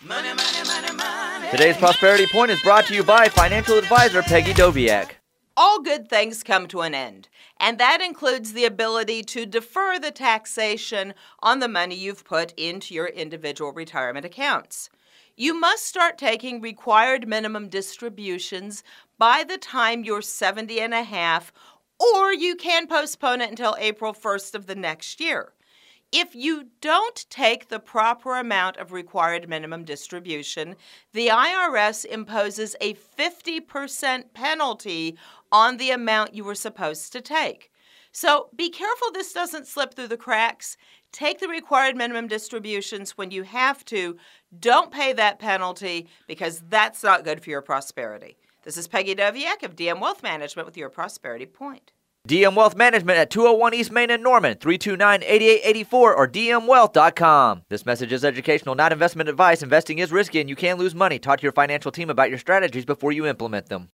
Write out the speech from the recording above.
Money, money, money, money. Today's Prosperity Point is brought to you by financial advisor Peggy Doviak. All good things come to an end, and that includes the ability to defer the taxation on the money you've put into your individual retirement accounts. You must start taking required minimum distributions by the time you're 70 and a half, or you can postpone it until April 1st of the next year. If you don't take the proper amount of required minimum distribution, the IRS imposes a 50% penalty on the amount you were supposed to take. So be careful this doesn't slip through the cracks. Take the required minimum distributions when you have to. Don't pay that penalty because that's not good for your prosperity. This is Peggy Doviak of DM Wealth Management with your Prosperity Point. DM Wealth Management at 201 East Main in Norman, 329-8884 or dmwealth.com. This message is educational, not investment advice. Investing is risky and you can lose money. Talk to your financial team about your strategies before you implement them.